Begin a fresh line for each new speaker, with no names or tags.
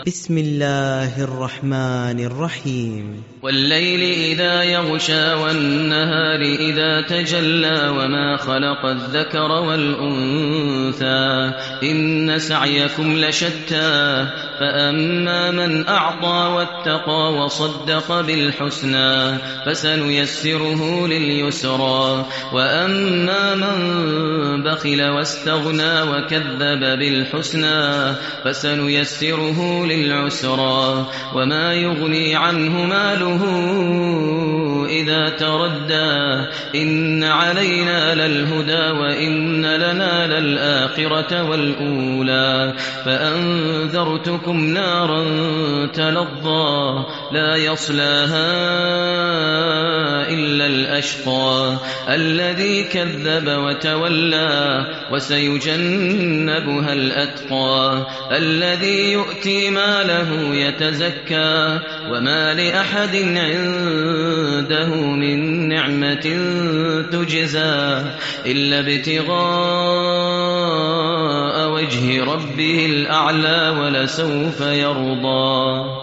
بسم الله الرحمن الرحيم
والليل إذا يغشى والنهار إذا تجلى وما خلق الذكر والأنثى إن سعيكم لشتى فأما من أعطى واتقى وصدق بالحسنى فسنيسره لليسرى وأما من بخل واستغنى وكذب بالحسنى فسنيسره للعسرى وما يغني عنه ماله إذا تردى إن علينا للهدى وإن لنا للآخرة والأولى فأنذرتكم نارا تلظى لا يصلاها إلا الأشقى الذي كذب وتولى وسيجنبها الأتقى الذي يؤتي ماله يتزكى وما لأحد عنده من نعمة تجزى إلا ابتغاء وجه ربه الأعلى ولسوف يرضى.